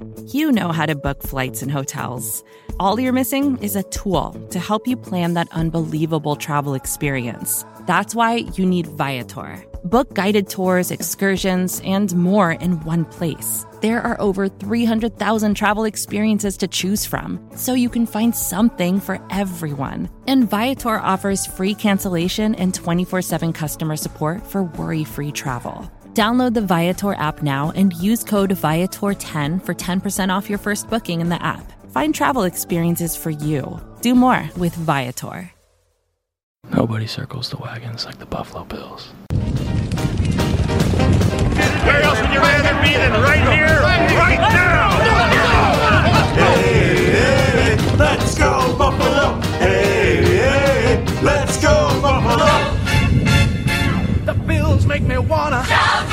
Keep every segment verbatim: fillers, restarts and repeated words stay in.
You know how to book flights and hotels. All you're missing is a tool to help you plan that unbelievable travel experience. That's why you need Viator. Book guided tours, excursions, and more in one place. There are over three hundred thousand travel experiences to choose from, so you can find something for everyone. And Viator offers free cancellation and twenty-four seven customer support for worry-free travel. Download the Viator app now and use code Viator ten for ten percent off your first booking in the app. Find travel experiences for you. Do more with Viator. Nobody circles the wagons like the Buffalo Bills. Where else would you rather be than right here, right now? Hey, hey, hey, let's go Buffalo! Hey, hey, hey, let's go Buffalo! The Bills make me wanna shout!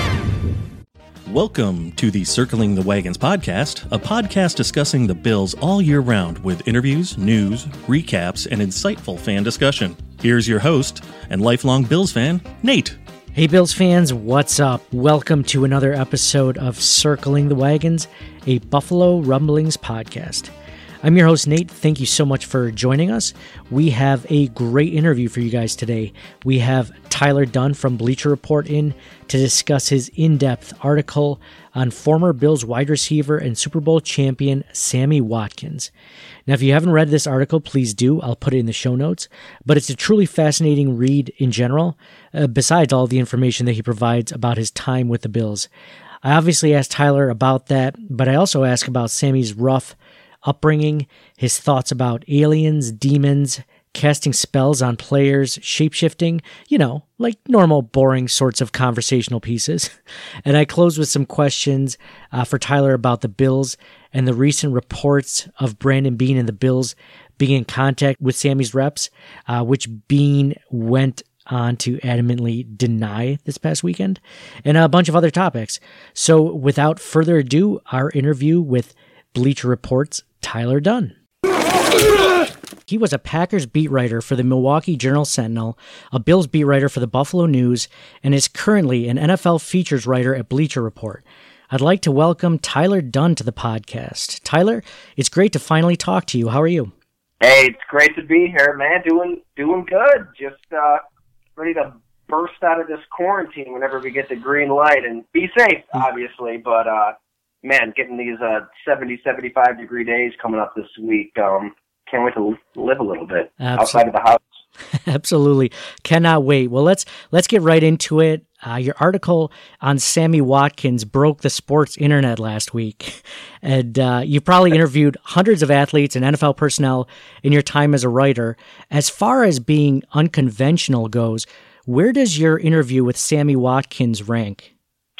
Welcome to the Circling the Wagons podcast, a podcast discussing the Bills all year round with interviews, news, recaps, and insightful fan discussion. Here's your host and lifelong Bills fan, Nate. Hey Bills fans, what's up? Welcome to another episode of Circling the Wagons, a Buffalo Rumblings podcast. I'm your host, Nate. Thank you so much for joining us. We have a great interview for you guys today. We have Tyler Dunne from Bleacher Report in to discuss his in-depth article on former Bills wide receiver and Super Bowl champion Sammy Watkins. Now, if you haven't read this article, please do. I'll put it in the show notes. But it's a truly fascinating read in general, uh, besides all the information that he provides about his time with the Bills. I obviously asked Tyler about that, but I also asked about Sammy's rough upbringing, his thoughts about aliens, demons, casting spells on players, shapeshifting, you know, like normal, boring sorts of conversational pieces. And I close with some questions uh, for Tyler about the Bills and the recent reports of Brandon Beane and the Bills being in contact with Sammy's reps, uh, which Beane went on to adamantly deny this past weekend, and a bunch of other topics. So without further ado, our interview with Bleacher Report's Tyler Dunne. He was a Packers beat writer for the Milwaukee Journal-Sentinel, a Bills beat writer for the Buffalo News, and is currently an N F L features writer at Bleacher Report. I'd like to welcome Tyler Dunne to the podcast. Tyler, it's great to finally talk to you. How are you? Hey, it's great to be here, man. Doing doing good. Just uh, ready to burst out of this quarantine whenever we get the green light, and be safe, obviously, but uh, man, getting these uh, seventy, seventy-five degree days coming up this week. Um, can't wait to live a little bit Absolutely. outside of the house. Absolutely. Cannot wait. Well, let's let's get right into it. Uh, your article on Sammy Watkins broke the sports internet last week. And uh, you probably interviewed hundreds of athletes and N F L personnel in your time as a writer. As far as being unconventional goes, where does your interview with Sammy Watkins rank?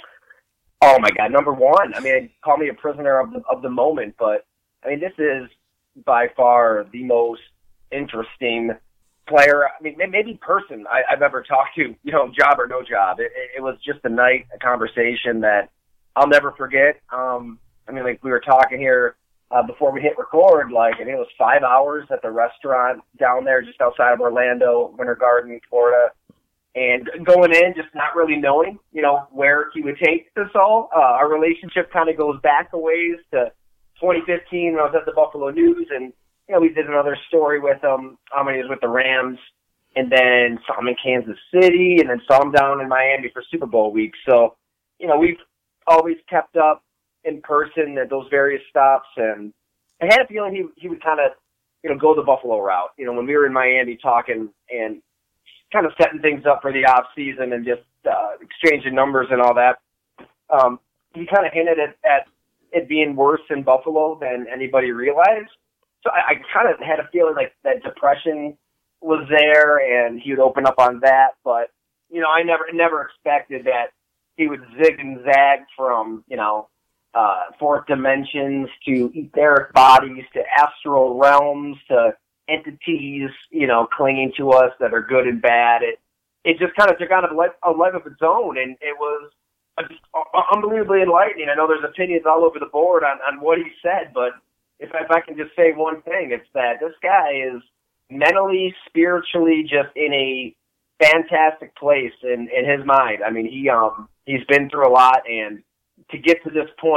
Oh my God, number one. I mean, call me a prisoner of the, of the moment, but I mean, this is by far the most interesting player, I mean, maybe person I, I've ever talked to, you know, job or no job. It, it was just a night, a conversation that I'll never forget. Um, I mean, like we were talking here uh, before we hit record, like, I think it was five hours at the restaurant down there just outside of Orlando, Winter Garden, Florida. And going in, just not really knowing, you know, where he would take this all. Uh, our relationship kind of goes back a ways to twenty fifteen when I was at the Buffalo News, and, you know, we did another story with him um, when he was with the Rams, and then saw him in Kansas City, and then saw him down in Miami for Super Bowl week. So, you know, we've always kept up in person at those various stops, and I had a feeling he he would kind of, you know, go the Buffalo route. You know, when we were in Miami talking and kind of setting things up for the off season and just uh, exchanging numbers and all that, um, he kind of hinted at, at it being worse in Buffalo than anybody realized. So I, I kind of had a feeling like that depression was there and he would open up on that. But, you know, I never never expected that he would zig and zag from, you know, uh, fourth dimensions to etheric bodies to astral realms to entities, you know, clinging to us that are good and bad. It it just kind of took on a life, a life of its own, and it was just unbelievably enlightening. I know there's opinions all over the board on, on what he said, but if, if I can just say one thing, it's that this guy is mentally, spiritually just in a fantastic place in, in his mind. I mean, he um he's been through a lot, and to get to this point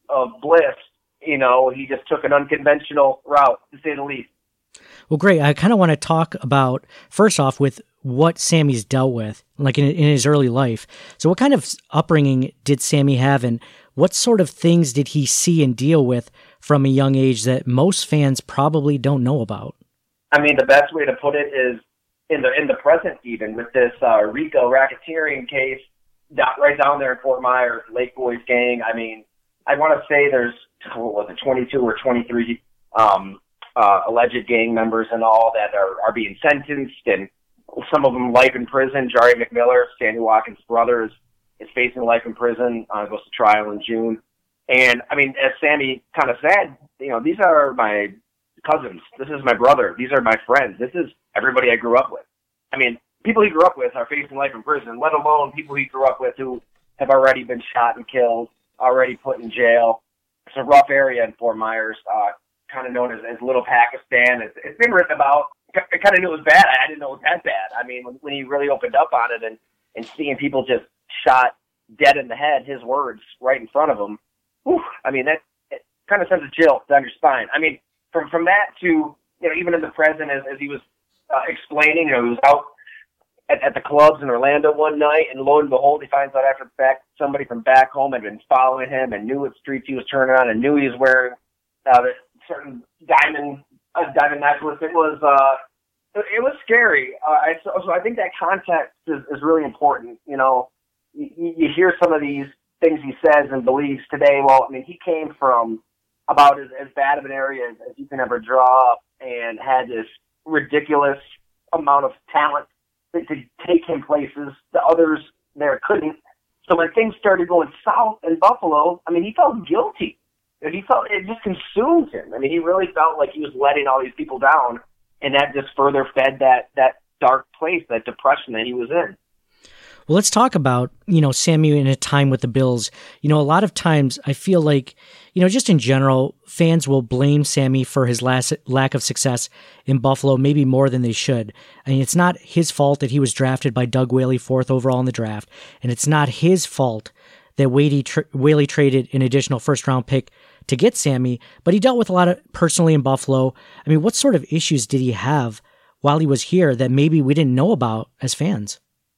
of bliss. You know, he just took an unconventional route, to say the least. Well, great. I kind of want to talk about, first off, with what Sammy's dealt with, like in, in his early life. So what kind of upbringing did Sammy have, and what sort of things did he see and deal with from a young age that most fans probably don't know about? I mean, the best way to put it is in the in the present, even with this uh, RICO racketeering case right down there in Fort Myers, Lake Boys gang. I mean, I want to say there's, what was it, twenty-two or twenty-three um, uh, alleged gang members and all that are, are being sentenced, and some of them life in prison. Jari McMiller, Sandy Watkins' brother, is, is facing life in prison. Uh, goes to trial in June. And, I mean, as Sammy kind of said, you know, these are my cousins. This is my brother. These are my friends. This is everybody I grew up with. I mean, people he grew up with are facing life in prison, let alone people he grew up with who have already been shot and killed, already put in jail. It's a rough area in Fort Myers, uh, kind of known as, as Little Pakistan. It's, it's been written about. I kind of knew it was bad. I didn't know it was that bad. I mean, when, when he really opened up on it and, and seeing people just shot dead in the head, his words right in front of him, whew, I mean, that it kind of sends a chill down your spine. I mean, from from that to, you know, even in the present, as, as he was uh, explaining, you know, he was out at, at the clubs in Orlando one night, and lo and behold, he finds out after the fact somebody from back home had been following him and knew what streets he was turning on and knew he was wearing uh, a certain diamond a diamond necklace. It was uh, it was scary. Uh, I, so, so I think that context is, is really important. You know, you, you hear some of these things he says and believes today. Well, I mean, he came from about as, as bad of an area as, as you can ever draw up, and had this ridiculous amount of talent to, to take him places that others there couldn't. So when things started going south in Buffalo, I mean, he felt guilty. He felt it just consumed him. I mean, he really felt like he was letting all these people down, and that just further fed that that dark place, that depression that he was in. Well, let's talk about, you know, Sammy in a time with the Bills. You know, a lot of times I feel like, you know, just in general, fans will blame Sammy for his last, lack of success in Buffalo, maybe more than they should. I mean, it's not his fault that he was drafted by Doug Whaley fourth overall in the draft, and it's not his fault that Whaley, tra- Whaley traded an additional first-round pick to get Sammy, but he dealt with a lot of personally in Buffalo. I mean, what sort of issues did he have while he was here that maybe we didn't know about as fans?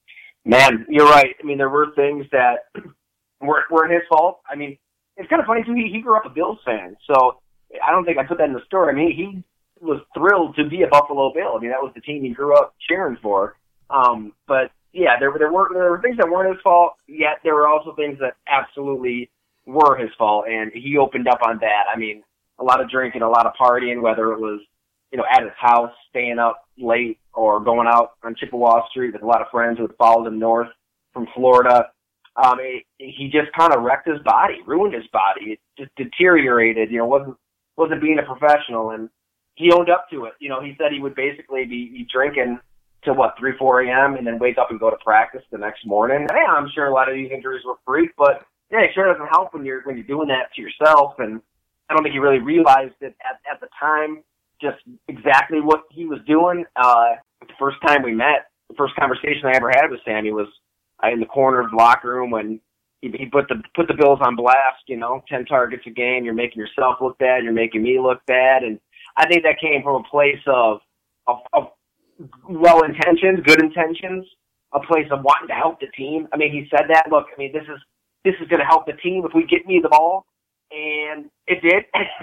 Man, you're right. I mean, there were things that were, were his fault. I mean, it's kind of funny, too. He, he grew up a Bills fan, so I don't think I put that in the story. I mean, he was thrilled to be a Buffalo Bill. I mean, that was the team he grew up cheering for. Um, but, yeah, there, there, were, there were things that weren't his fault, yet there were also things that absolutely were his fault, and he opened up on that. I mean, a lot of drinking, a lot of partying, whether it was, you know, at his house, staying up late, or going out on Chippewa Street with a lot of friends who had followed him north from Florida. Um, it, he just kind of wrecked his body, ruined his body. It just deteriorated, you know, wasn't, wasn't being a professional, and he owned up to it. You know, he said he would basically be, be drinking till, what, three, four a.m., and then wake up and go to practice the next morning. And, yeah, I'm sure a lot of these injuries were freak, but, yeah, it sure doesn't help when you're, when you're doing that to yourself, and I don't think he really realized it at, at the time, just exactly what he was doing. Uh, the first time we met, the first conversation I ever had with Sammy was uh, in the corner of the locker room when he, he put the put the Bills on blast. You know, ten targets a game. You're making yourself look bad. You're making me look bad. And I think that came from a place of of, of well intentions, good intentions, a place of wanting to help the team. I mean, he said that. Look, I mean, this is this is going to help the team if we get me the ball. And it did.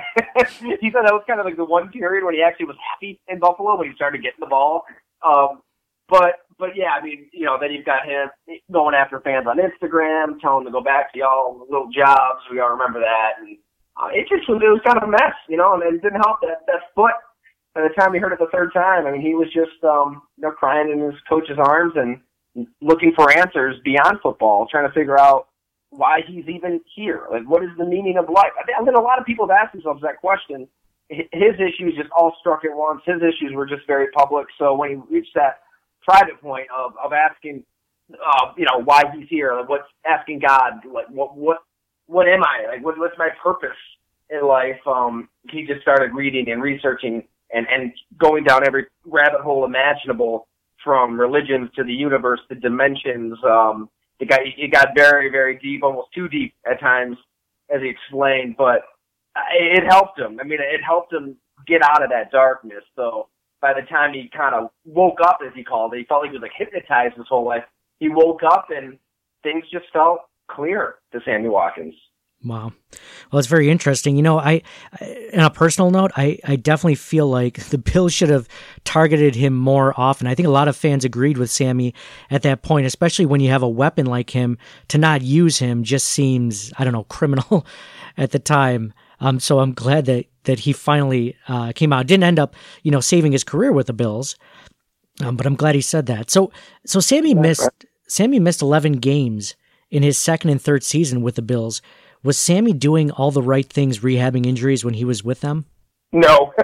He said that was kind of like the one period when he actually was happy in Buffalo, when he started getting the ball. Um, but, but yeah, I mean, you know, then you've got him going after fans on Instagram, telling them to go back to y'all little jobs. We all remember that. And uh, it just was, it was kind of a mess, you know, and it didn't help that, that foot. By the time he heard it the third time, I mean, he was just, um, you know, crying in his coach's arms and looking for answers beyond football, trying to figure out why he's even here. Like, what is the meaning of life? I think a lot of people have asked themselves that question. His issues just all struck at once. His issues were just very public. So when he reached that private point of, of asking, uh, you know, why he's here, like what's asking God, like what, what, what am I? Like, what, what's my purpose in life? Um, he just started reading and researching and, and going down every rabbit hole imaginable, from religions to the universe to dimensions. Um, It got, it got very, very deep, almost too deep at times. as he explained, but it helped him. I mean, it helped him get out of that darkness. So by the time he kind of woke up, as he called it, he felt like he was like hypnotized his whole life. He woke up and things just felt clear to Sammy Watkins. Wow. Well, it's very interesting. You know, I, on a personal note, I, I definitely feel like the Bills should have targeted him more often. I think a lot of fans agreed with Sammy at that point, especially when you have a weapon like him. To not use him just seems, I don't know, criminal at the time. Um, so I'm glad that, that he finally uh, came out. Didn't end up, you know, saving his career with the Bills, um, but I'm glad he said that. So, so Sammy missed Sammy missed eleven games in his second and third season with the Bills. Was Sammy doing all the right things rehabbing injuries when he was with them? No.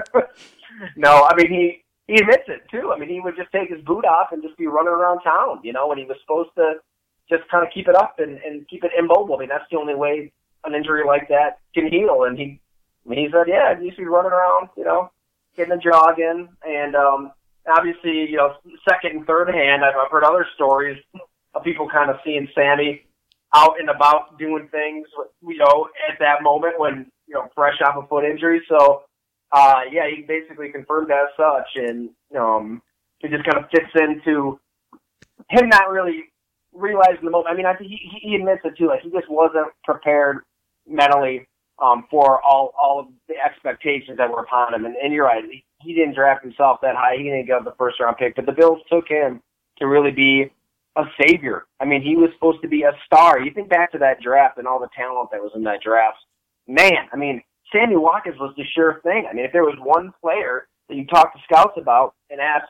no, I mean, he, he admits it, too. I mean, he would just take his boot off and just be running around town, you know, when he was supposed to just kind of keep it up and, and keep it immobile. I mean, that's the only way an injury like that can heal. And he I mean, he said, yeah, he used to be running around, you know, getting a jog in. And um, obviously, you know, second and third hand, I've, I've heard other stories of people kind of seeing Sammy out and about doing things, you know, at that moment when, you know, fresh off a foot injury. So, uh, yeah, he basically confirmed as such. And um, it just kind of fits into him not really realizing the moment. I mean, I think he, he admits it too. Like, he just wasn't prepared mentally um, for all, all of the expectations that were upon him. And, and you're right. He, he didn't draft himself that high. He didn't get the first round pick, but the Bills took him to really be a savior. I mean, he was supposed to be a star. You think back to that draft and all the talent that was in that draft. Man, I mean, Sammy Watkins was the sure thing. I mean, if there was one player that you talk to scouts about and ask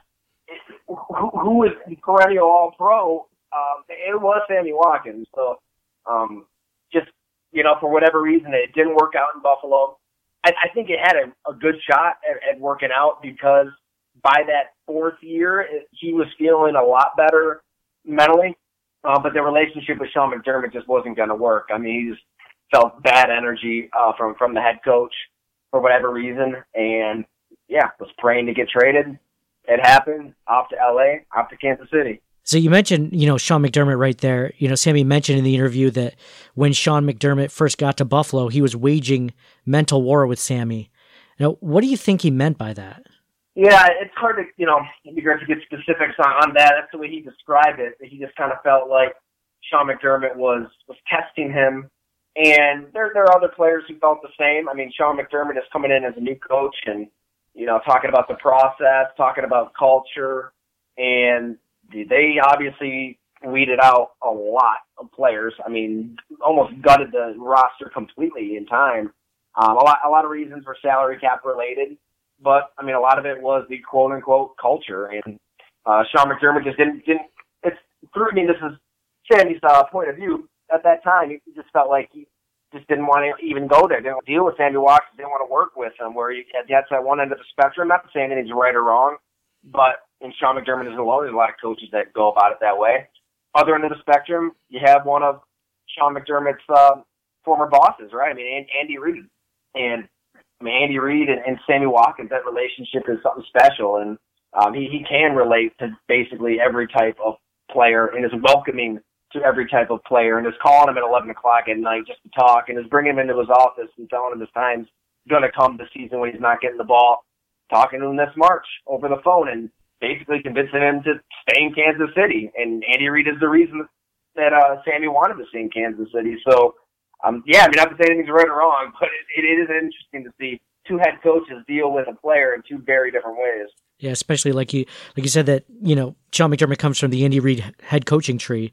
who, who is the perennial all-pro, um, it was Sammy Watkins. So, um, just, you know, for whatever reason, it didn't work out in Buffalo. I, I think it had a, a good shot at, at working out because by that fourth year, it, he was feeling a lot better mentally, uh, but the relationship with Sean McDermott just wasn't going to work. I mean, he just felt bad energy uh, from, from the head coach for whatever reason, and, yeah, was praying to get traded. It happened, off to L A, off to Kansas City. So you mentioned, you know, Sean McDermott right there. You know, Sammy mentioned in the interview that when Sean McDermott first got to Buffalo, he was waging mental war with Sammy. Now, what do you think he meant by that? Yeah, it's hard to, you know, it'd be great to get specifics on, on that. That's the way he described it. He just kind of felt like Sean McDermott was, was testing him. And there, there are other players who felt the same. I mean, Sean McDermott is coming in as a new coach and, you know, talking about the process, talking about culture, and they obviously weeded out a lot of players. I mean, almost gutted the roster completely in time. Um, a lot, a lot of reasons were salary cap related, but I mean, a lot of it was the quote unquote culture. And uh, Sean McDermott just didn't, didn't. It's through. I mean, this is Sammy's uh, point of view. At that time, he just felt like he just didn't want to even go there. Didn't deal with Sammy Watkins. Didn't want to work with him. Where he, that's at one end of the spectrum. Not to say anything's right or wrong, but and Sean McDermott isn't alone. There's a lot of coaches that go about it that way. Other end of the spectrum, you have one of Sean McDermott's uh, former bosses, right? I mean, Andy Reid. And I mean, Andy Reid and, and Sammy Watkins, that relationship is something special. And um, he, he can relate to basically every type of player and is welcoming to every type of player and is calling him at eleven o'clock at night just to talk and is bringing him into his office and telling him his time's going to come this season when he's not getting the ball, talking to him this March over the phone and basically convincing him to stay in Kansas City. And Andy Reid is the reason that uh, Sammy wanted to stay in Kansas City. So, um, yeah, I mean, not to say anything's right or wrong, but it, it is interesting to see two head coaches deal with a player in two very different ways. Yeah, especially like you, like you said that, you know, Sean McDermott comes from the Andy Reid head coaching tree.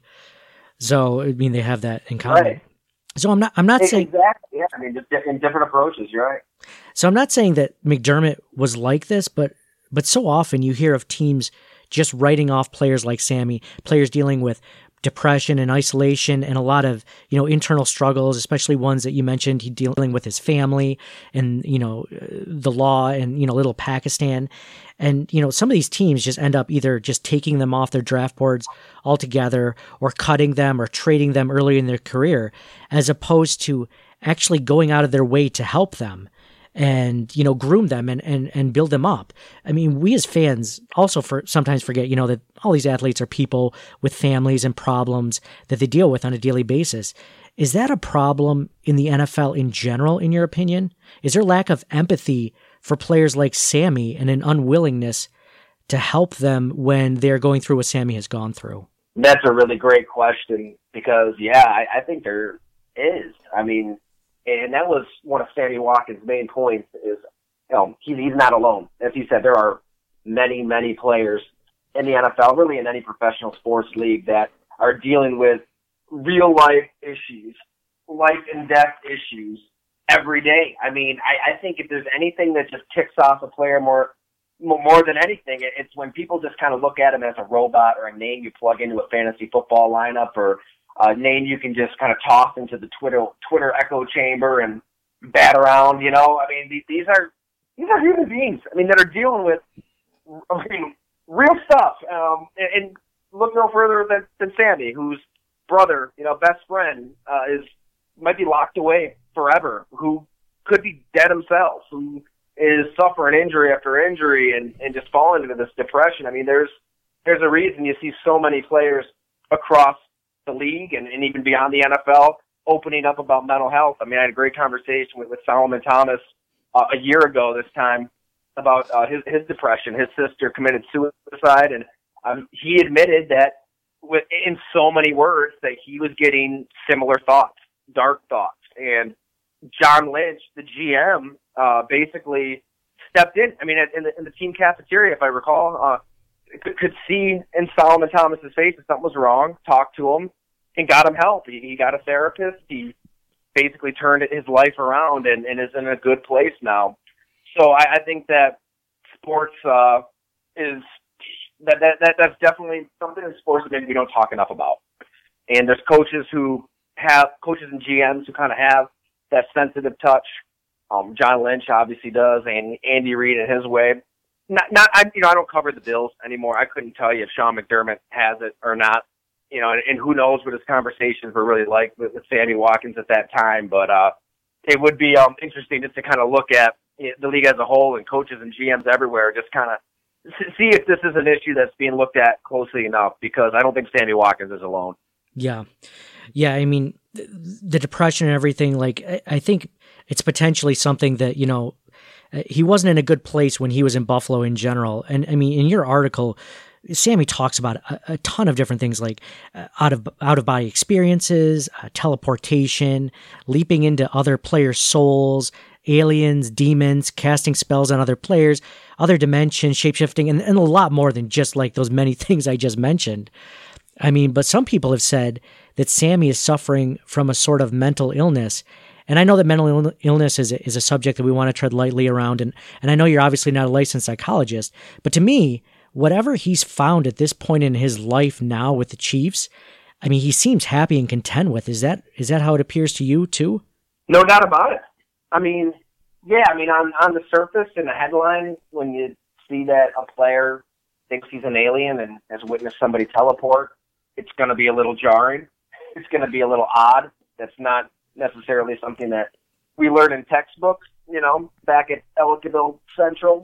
So, I mean, they have that in common. Right. So I'm not, I'm not saying exactly. Yeah, I mean, just in different approaches. You're right. So I'm not saying that McDermott was like this, but but so often you hear of teams just writing off players like Sammy, players dealing with depression and isolation and a lot of, you know, internal struggles, especially ones that you mentioned. He dealing with his family and, you know, the law and, you know, little Pakistan. And, you know, some of these teams just end up either just taking them off their draft boards altogether or cutting them or trading them early in their career, as opposed to actually going out of their way to help them and, you know, groom them and, and, and build them up. I mean, we as fans also for sometimes forget, you know, that all these athletes are people with families and problems that they deal with on a daily basis. Is that a problem in the N F L in general, in your opinion? Is there lack of empathy for players like Sammy and an unwillingness to help them when they're going through what Sammy has gone through? That's a really great question because, yeah, I, I think there is. I mean, and that was one of Sammy Watkins' main points is, you know, he's, he's not alone. As he said, there are many, many players in the N F L, really in any professional sports league, that are dealing with real-life issues, life and death issues every day. I mean, I, I think if there's anything that just ticks off a player more more than anything, it's when people just kind of look at him as a robot or a name you plug into a fantasy football lineup or a name you can just kind of toss into the Twitter Twitter echo chamber and bat around, you know? I mean, these are these are human beings, I mean, that are dealing with, I mean, real stuff. Um, and, and look no further than, than Sammy, whose brother, you know, best friend, uh, is might be locked away forever, who could be dead himself, who is suffering injury after injury and, and just falling into this depression. I mean, there's there's a reason you see so many players across the league and, and even beyond the N F L opening up about mental health. I mean, I had a great conversation with, with Solomon Thomas uh, a year ago this time about uh, his, his depression. His sister committed suicide, and um, he admitted that with, in so many words that he was getting similar thoughts, dark thoughts. And John Lynch, the G M, uh, basically stepped in. I mean, in the, in the team cafeteria, if I recall, uh, could, could see in Solomon Thomas's face that something was wrong, talked to him, and got him help. He, he got a therapist. He basically turned his life around and, and is in a good place now. So I, I think that sports uh, is that, that that that's definitely something in sports that maybe we don't talk enough about. And there's coaches who have coaches and G Ms who kind of have that sensitive touch. Um, John Lynch obviously does, and Andy Reid in his way. Not, not, I, you know, I don't cover the Bills anymore. I couldn't tell you if Sean McDermott has it or not. You know, and, and who knows what his conversations were really like with, with Sammy Watkins at that time. But uh, it would be um, interesting just to kind of look at the league as a whole and coaches and G Ms everywhere, just kind of see if this is an issue that's being looked at closely enough, because I don't think Sammy Watkins is alone. Yeah. Yeah, I mean, the depression and everything, like, I think it's potentially something that, you know, he wasn't in a good place when he was in Buffalo in general. And, I mean, in your article, Sammy talks about a, a ton of different things, like uh, out of out of body experiences, uh, teleportation, leaping into other players' souls, aliens, demons, casting spells on other players, other dimensions, shapeshifting, and, and a lot more than just like those many things I just mentioned. I mean, but some people have said that Sammy is suffering from a sort of mental illness. And I know that mental Ill- illness is a, is a subject that we want to tread lightly around. And, and I know you're obviously not a licensed psychologist, but to me, whatever he's found at this point in his life now with the Chiefs, I mean, he seems happy and content with. Is that is that how it appears to you too? No doubt about it. I mean, yeah, I mean, on, on the surface, in the headline, when you see that a player thinks he's an alien and has witnessed somebody teleport, it's going to be a little jarring. It's going to be a little odd. That's not necessarily something that we learn in textbooks, you know, back at Ellicottville Central.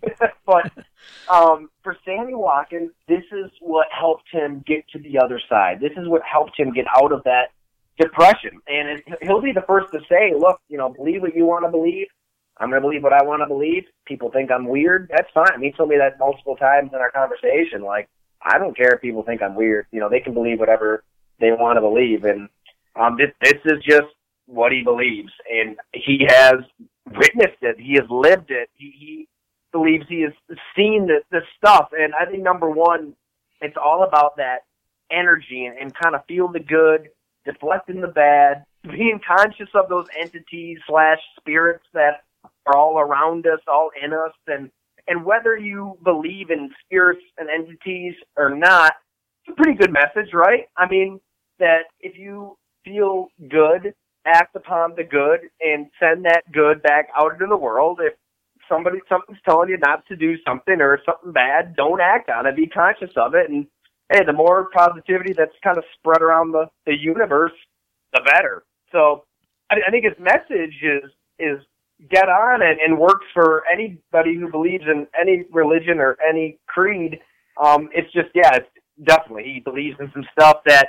But um, for Sammy Watkins, this is what helped him get to the other side. This is what helped him get out of that depression. And it, he'll be the first to say, look, you know, believe what you want to believe. I'm going to believe what I want to believe. People think I'm weird. That's fine. He told me that multiple times in our conversation. Like, I don't care if people think I'm weird. You know, they can believe whatever they want to believe. And um, this, this is just what he believes. And he has witnessed it. He has lived it. He, he believes he has seen this, this stuff. And I think, number one, it's all about that energy and, and kind of feel the good, deflecting the bad, being conscious of those entities slash spirits that are all around us, all in us. And, and whether you believe in spirits and entities or not, it's a pretty good message, right? I mean, that if you feel good, act upon the good and send that good back out into the world. If somebody, something's telling you not to do something or something bad, don't act on it. Be conscious of it. And hey, the more positivity that's kind of spread around the, the universe, the better. So I, I think his message is, is get on and, and works for anybody who believes in any religion or any creed. Um, it's just, yeah, it's definitely, he believes in some stuff that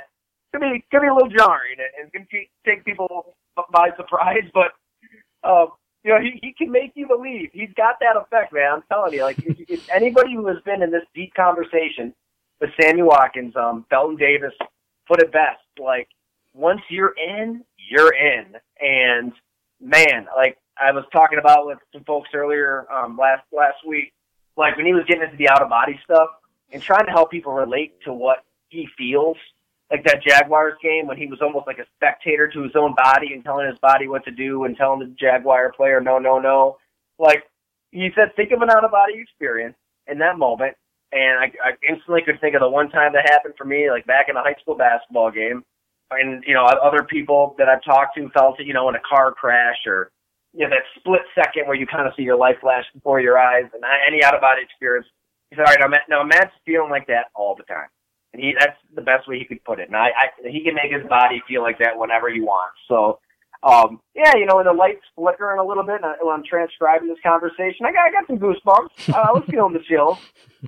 could be could be a little jarring and, and can take people by surprise. But uh, you know, he he can make you believe. He's got that effect, man. I'm telling you. Like if, if anybody who has been in this deep conversation with Sammy Watkins, um, Belton Davis put it best. Like once you're in, you're in, and man, like I was talking about with some folks earlier um, last last week, like when he was getting into the out of body stuff and trying to help people relate to what he feels, like that Jaguars game when he was almost like a spectator to his own body and telling his body what to do and telling the Jaguar player no, no, no. Like he said, think of an out of body experience in that moment, and I, I instantly could think of the one time that happened for me, like back in a high school basketball game, and you know other people that I've talked to felt it, you know, in a car crash or. You know, that split second where you kind of see your life flash before your eyes and any out-of-body experience. He said, all right, now, Matt, now Matt's feeling like that all the time. And he that's the best way he could put it. And I, I, he can make his body feel like that whenever he wants. So, um, yeah, you know, and the lights flickering a little bit when I'm transcribing this conversation, I got, I got some goosebumps. Uh, I was feeling the chills.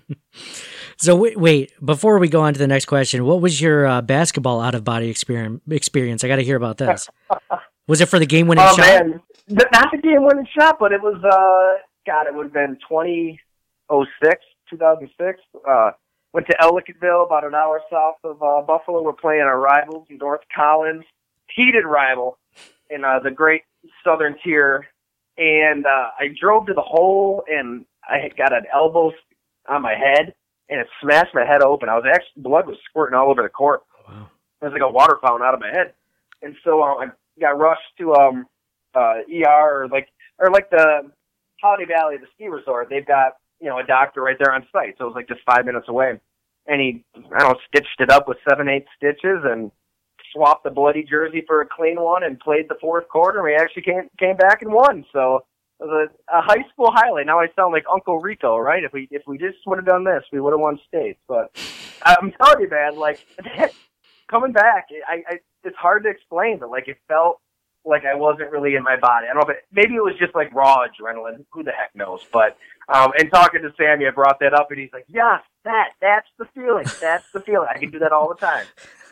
So, wait, wait, before we go on to the next question, what was your uh, basketball out-of-body experience? experience? I got to hear about this. Was it for the game-winning oh, shot? Man. Not the game-winning shot, but it was, uh, God, it would have been twenty oh six, two thousand six. Uh, went to Ellicottville, about an hour south of uh, Buffalo. We're playing our rivals, North Collins, heated rival in uh, the great Southern Tier. And uh, I drove to the hole, and I had got an elbow on my head, and it smashed my head open. I was actually, blood was squirting all over the court. Wow. It was like a water fountain out of my head. And so um, I got rushed to um, uh, E R or like or like the Holiday Valley, the ski resort. They've got, you know, a doctor right there on site. So it was like just five minutes away. And he, I don't know, stitched it up with seven, eight stitches and swapped the bloody jersey for a clean one and played the fourth quarter. And we actually came came back and won. So it was a, a high school highlight. Now I sound like Uncle Rico, right? If we if we just would have done this, we would have won states. But I'm telling you, man, like coming back, I, I it's hard to explain, but like it felt like I wasn't really in my body. I don't know, but maybe it was just like raw adrenaline. Who the heck knows? But um, and talking to Sammy, I brought that up, and he's like, "Yes, that that's the feeling. That's the feeling. I can do that all the time."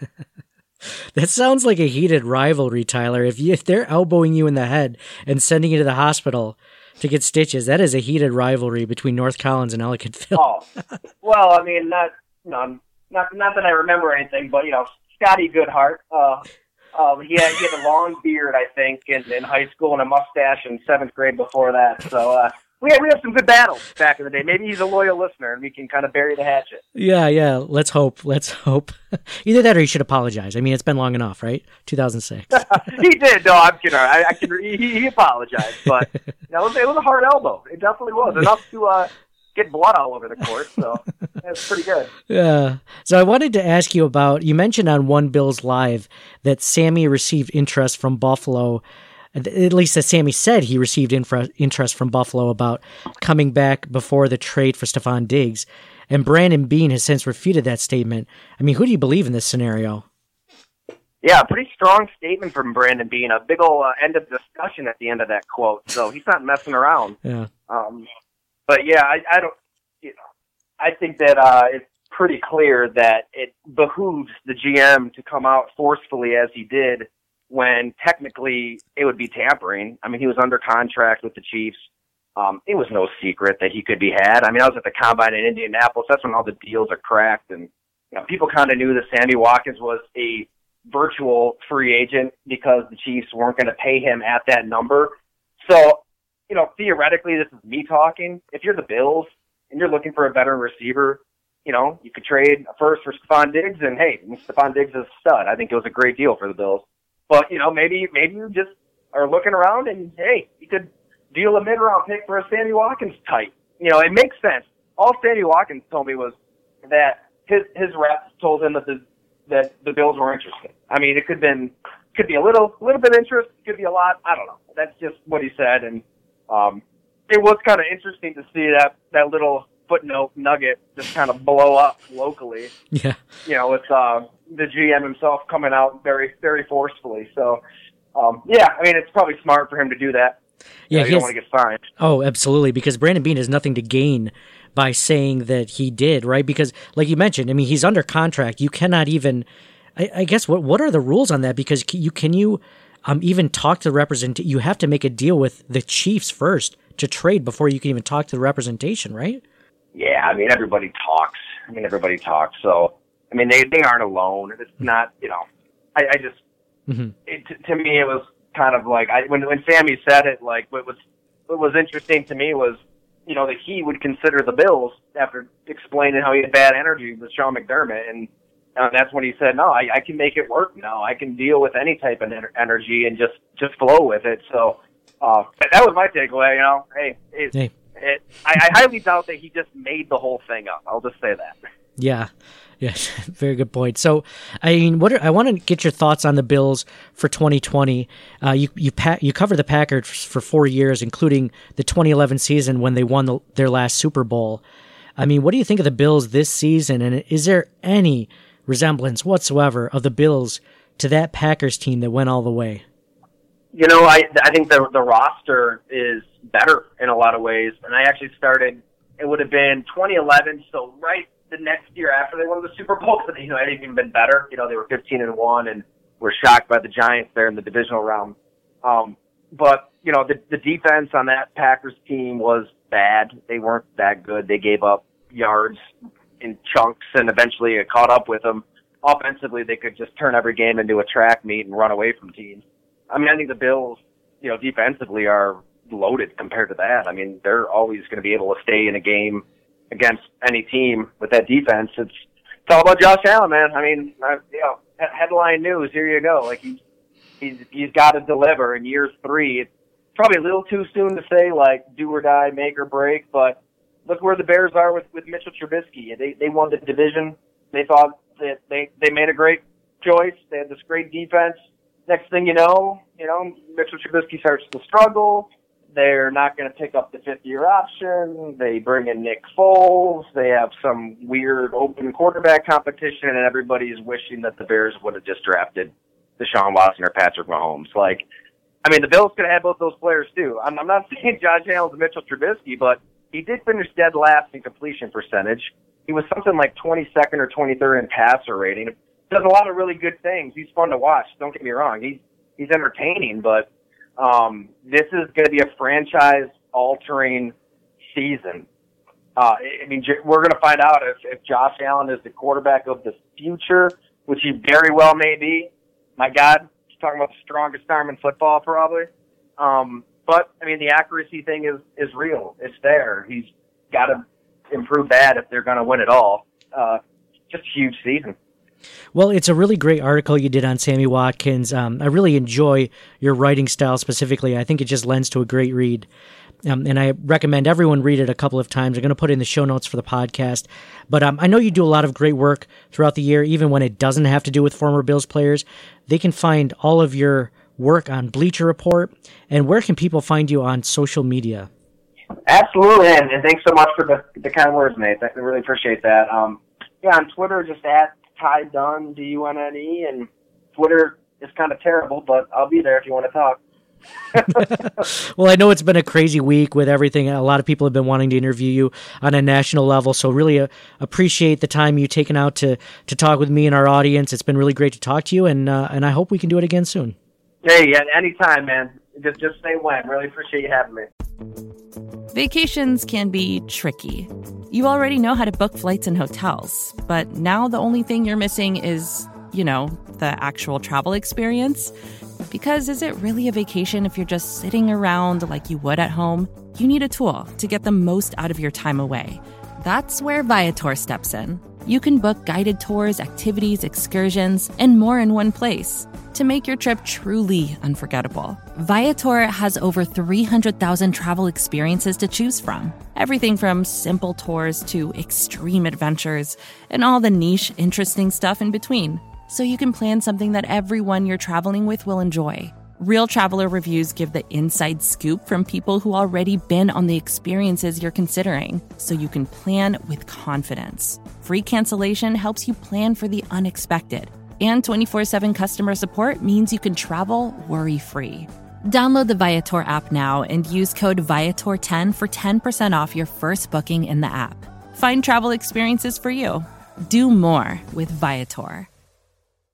That sounds like a heated rivalry, Tyler. If you, if they're elbowing you in the head and sending you to the hospital to get stitches, that is a heated rivalry between North Collins and Ellicottville. Oh, well, I mean, not no, not not that I remember anything, but you know, Scotty Goodhart. Uh, Um, he had, he had a long beard, I think, in, in high school and a mustache in seventh grade before that. So uh, we had, we had some good battles back in the day. Maybe he's a loyal listener and we can kind of bury the hatchet. Yeah, yeah. Let's hope. Let's hope. Either that or he should apologize. I mean, it's been long enough, right? two thousand six. He did. No, I'm kidding. I, I can, he, he apologized, but you know, it, was, it was a hard elbow. It definitely was. Enough to uh, get blood all over the court, so that's pretty good. Yeah. So I wanted to ask you about, you mentioned on One Bills Live that Sammy received interest from Buffalo, at least that Sammy said he received infra, interest from Buffalo about coming back before the trade for Stephon Diggs, and Brandon Beane has since refuted that statement. I mean, who do you believe in this scenario? Yeah, pretty strong statement from Brandon Beane, a big old uh, end of discussion at the end of that quote, so he's not messing around. Yeah. Um, But yeah, I, I don't, you know, I think that uh, it's pretty clear that it behooves the G M to come out forcefully as he did when technically it would be tampering. I mean, he was under contract with the Chiefs. Um, it was no secret that he could be had. I mean, I was at the Combine in Indianapolis. That's when all the deals are cracked. And you know, people kind of knew that Sammy Watkins was a virtual free agent because the Chiefs weren't going to pay him at that number. So, you know, theoretically, this is me talking. If you're the Bills and you're looking for a veteran receiver, you know, you could trade a first for Stephon Diggs, and hey, Stephon Diggs is a stud. I think it was a great deal for the Bills. But, you know, maybe maybe you just are looking around and, hey, you could deal a mid-round pick for a Sammy Watkins type. You know, it makes sense. All Sammy Watkins told me was that his his reps told him that the that the Bills were interested. I mean, it could have been could be a little little bit of interest, could be a lot. I don't know. That's just what he said, and Um, it was kind of interesting to see that, that little footnote nugget just kind of blow up locally. Yeah. You know, with uh, the G M himself coming out very, very forcefully. So, um, yeah, I mean, it's probably smart for him to do that. Yeah, you know, you don't want to get fined. Oh, absolutely, because Brandon Beane has nothing to gain by saying that he did, right? Because, like you mentioned, I mean, he's under contract. You cannot even I, I guess what what are the rules on that? Because can you can you um, even talk to the represent? You have to make a deal with the Chiefs first to trade before you can even talk to the representation, right? Yeah, I mean, everybody talks. I mean, everybody talks. So, I mean, they, they aren't alone. It's not, you know, I, I just, mm-hmm. it, to, to me, it was kind of like, I, when when Sammy said it, like, what was, what was interesting to me was, you know, that he would consider the Bills after explaining how he had bad energy with Sean McDermott. And uh, that's when he said, no, I, I can make it work now. I can deal with any type of energy and just, just flow with it. So, Uh, that was my takeaway, you know. Hey, it, hey. It, I, I highly doubt that he just made the whole thing up. I'll just say that. Yeah, yeah, very good point. So, I mean, what are, I want to get your thoughts on the Bills for twenty twenty. Uh, you you pa- you covered the Packers for four years, including the twenty eleven season when they won the, their last Super Bowl. I mean, what do you think of the Bills this season? And is there any resemblance whatsoever of the Bills to that Packers team that went all the way? You know, I I think the the roster is better in a lot of ways. And I actually started, it would have been twenty eleven, so right the next year after they won the Super Bowl, but, you know, it had even been better. You know, they were fifteen and one and were shocked by the Giants there in the divisional round. Um, but, you know, the, the defense on that Packers team was bad. They weren't that good. They gave up yards in chunks and eventually it caught up with them. Offensively, they could just turn every game into a track meet and run away from teams. I mean, I think the Bills, you know, defensively are loaded compared to that. I mean, they're always going to be able to stay in a game against any team with that defense. It's, it's all about Josh Allen, man. I mean, I, you know, headline news, here you go. Like, he's, he's, he's got to deliver in year three. It's probably a little too soon to say, like, do or die, make or break, but look where the Bears are with, with Mitchell Trubisky. They, they won the division. They thought that they, they made a great choice. They had this great defense. Next thing you know, you know, Mitchell Trubisky starts to struggle. They're not going to pick up the fifth-year option. They bring in Nick Foles. They have some weird open quarterback competition, and everybody's wishing that the Bears would have just drafted Deshaun Watson or Patrick Mahomes. Like, I mean, the Bills could have had both those players, too. I'm, I'm not saying Josh Allen's a Mitchell Trubisky, but he did finish dead last in completion percentage. He was something like twenty-second or twenty-third in passer rating. Does a lot of really good things. He's fun to watch. Don't get me wrong. He's he's entertaining, but um, this is going to be a franchise-altering season. Uh, I mean, we're going to find out if, if Josh Allen is the quarterback of the future, which he very well may be. My God, he's talking about the strongest arm in football, probably. Um, but I mean, the accuracy thing is is real. It's there. He's got to improve that if they're going to win it all. Uh, just a huge season. Well, it's a really great article you did on Sammy Watkins. Um, I really enjoy your writing style specifically. I think it just lends to a great read. Um, and I recommend everyone read it a couple of times. I'm going to put it in the show notes for the podcast. But um, I know you do a lot of great work throughout the year, even when it doesn't have to do with former Bills players. They can find all of your work on Bleacher Report. And where can people find you on social media? Absolutely, and, and thanks so much for the, the kind words, Nate. I really appreciate that. Um, yeah, on Twitter, just at Ty Dunne, D U N N E, and Twitter is kind of terrible, but I'll be there if you want to talk. Well, I know it's been a crazy week with everything. A lot of people have been wanting to interview you on a national level, so really uh, appreciate the time you've taken out to, to talk with me and our audience. It's been really great to talk to you, and uh, and I hope we can do it again soon. Hey, yeah, anytime, man. Just, just say when. Really appreciate you having me. Vacations can be tricky. You already know how to book flights and hotels, but now the only thing you're missing is, you know, the actual travel experience. Because is it really a vacation if you're just sitting around like you would at home? You need a tool to get the most out of your time away. That's where Viator steps in. You can book guided tours, activities, excursions, and more in one place to make your trip truly unforgettable. Viator has over three hundred thousand travel experiences to choose from. Everything from simple tours to extreme adventures and all the niche, interesting stuff in between. So you can plan something that everyone you're traveling with will enjoy. Real traveler reviews give the inside scoop from people who already been on the experiences you're considering, so you can plan with confidence. Free cancellation helps you plan for the unexpected. And twenty-four seven customer support means you can travel worry-free. Download the Viator app now and use code Viator ten for ten percent off your first booking in the app. Find travel experiences for you. Do more with Viator.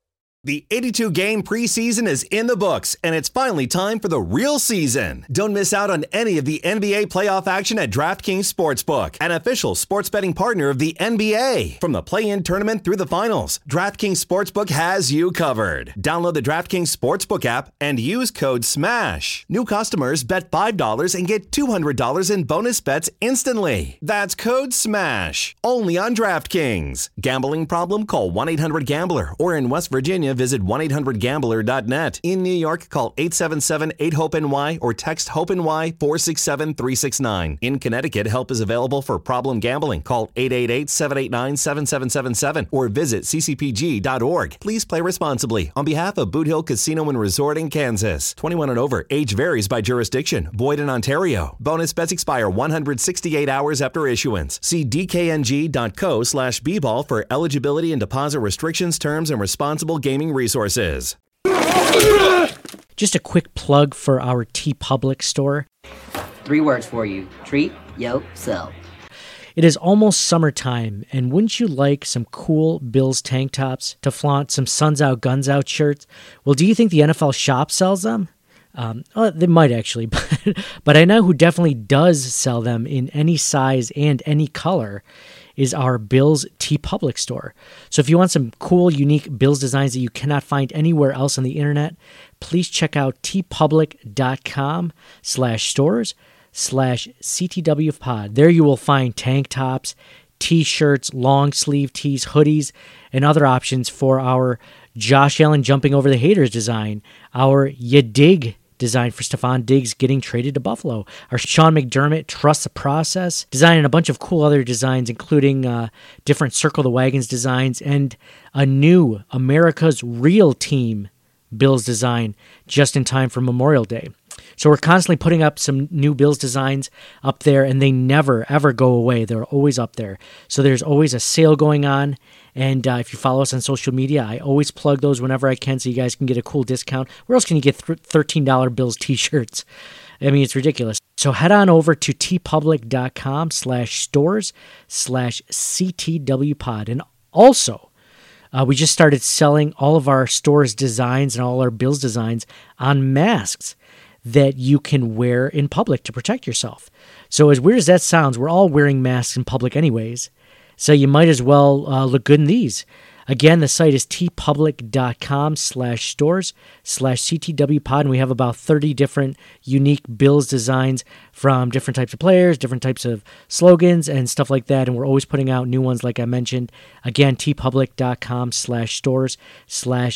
The eighty-two game preseason is in the books, and it's finally time for the real season. Don't miss out on any of the N B A playoff action at DraftKings Sportsbook, an official sports betting partner of the N B A. From the play-in tournament through the finals, DraftKings Sportsbook has you covered. Download the DraftKings Sportsbook app and use code SMASH. New customers bet five dollars and get two hundred dollars in bonus bets instantly. That's code SMASH. Only on DraftKings. Gambling problem? Call one eight hundred gambler, or in West Virginia, visit one eight hundred gambler dot net. In New York, call eight seven seven eight hope N Y or text HOPE-NY four six seven three six nine. In Connecticut, help is available for problem gambling. Call eight eight eight seven eight nine seven seven seven seven or visit c c p g dot org. Please play responsibly. On behalf of Boot Hill Casino and Resort in Kansas. twenty-one and over. Age varies by jurisdiction. Void in Ontario. Bonus bets expire one hundred sixty-eight hours after issuance. See d k n g dot co slash b ball for eligibility and deposit restrictions, terms, and responsible gaming resources. Just a quick plug for our TeePublic store. Three words for you. Treat yourself. It is almost summertime, and wouldn't you like some cool Bills tank tops to flaunt some Suns Out, Guns Out shirts? Well, do you think the N F L shop sells them? Um, well, they might actually, but, but I know who definitely does sell them in any size and any color is our Bills TeePublic store. So if you want some cool, unique Bills designs that you cannot find anywhere else on the internet, please check out teepublic.com slash stores slash CTW pod. There you will find tank tops, t-shirts, long sleeve tees, hoodies, and other options for our Josh Allen jumping over the haters design, our Ya Dig design for Stephon Diggs getting traded to Buffalo, our Sean McDermott Trust the Process design, and a bunch of cool other designs, including uh, different Circle the Wagons designs and a new America's Real Team Bills design just in time for Memorial Day. So we're constantly putting up some new Bills designs up there, and they never, ever go away. They're always up there. So there's always a sale going on, and uh, if you follow us on social media, I always plug those whenever I can so you guys can get a cool discount. Where else can you get thirteen dollars Bills t-shirts? I mean, it's ridiculous. So head on over to teepublic.com slash stores slash CTWpod. And also, uh, we just started selling all of our stores designs and all our Bills designs on masks that you can wear in public to protect yourself. So as weird as that sounds, we're all wearing masks in public anyways. So you might as well uh, look good in these. Again, the site is teepublic.com slash stores slash CTWpod, and we have about thirty different unique Bills designs from different types of players, different types of slogans, and stuff like that, and we're always putting out new ones like I mentioned. Again, teepublic.com slash stores slash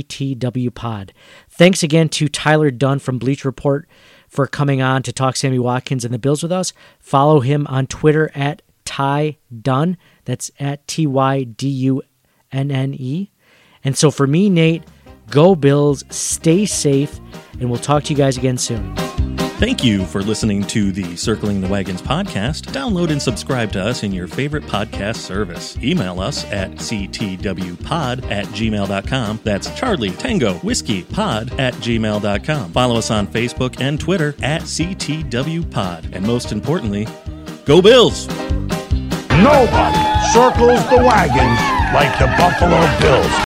CTWpod. Thanks again to Tyler Dunn from Bleacher Report for coming on to talk Sammy Watkins and the Bills with us. Follow him on Twitter at Ty Dunn. That's at T Y D U N N E. And so for me, Nate, go Bills, stay safe, and we'll talk to you guys again soon. Thank you for listening to the Circling the Wagons podcast. Download and subscribe to us in your favorite podcast service. Email us at c t w pod at gmail dot com. That's Charlie Tango Whiskey Pod at gmail dot com. Follow us on Facebook and Twitter at C T W Pod. And most importantly, go Bills! Nobody circles the wagons like the Buffalo Bills.